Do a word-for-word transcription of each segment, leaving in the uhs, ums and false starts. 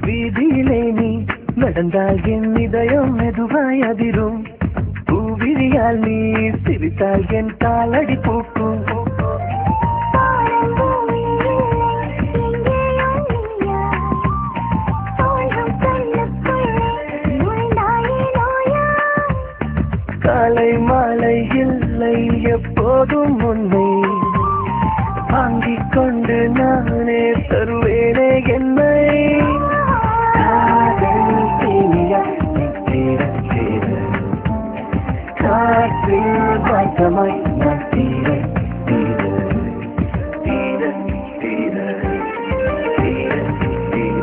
வீதியிலே நீ நடந்தால் என் இதயம் மெதுவாய் அதிரும். பூவிழியால் நீ சிரித்தால் என் காலடி பூக்கும். காலை மாலை இல்லை எப்போதும் உன்னை வாங்கிக் கொண்டு நானே தருவேனே என்னை. காதல் தீனியா தீர தீர காற்றில் வாய்த்தமாய் நான் தீர தீர தீர தீர தீர தீர.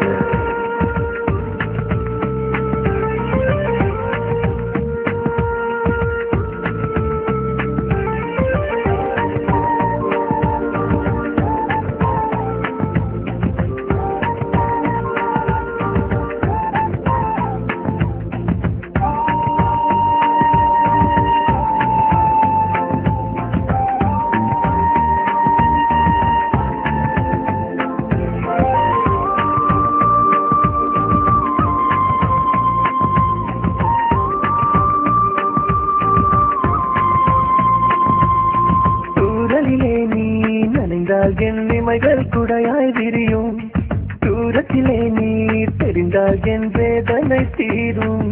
நீ நனைந்தால் என் இமைகள் குடையாய் விரியும். தூரத்திலே நீ தெரிந்தால் என் வேதனை தீரும்.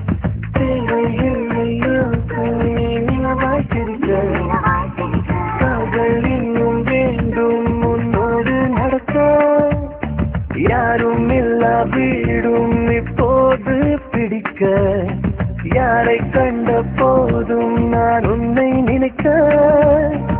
காதல் இன்னும் வேண்டும் உன்னோடு நடக்க. யாரும் இல்லா வீடும் இப்போது பிடிக்க. யாரை கண்ட போதும் நான் உன்னை நினைக்க.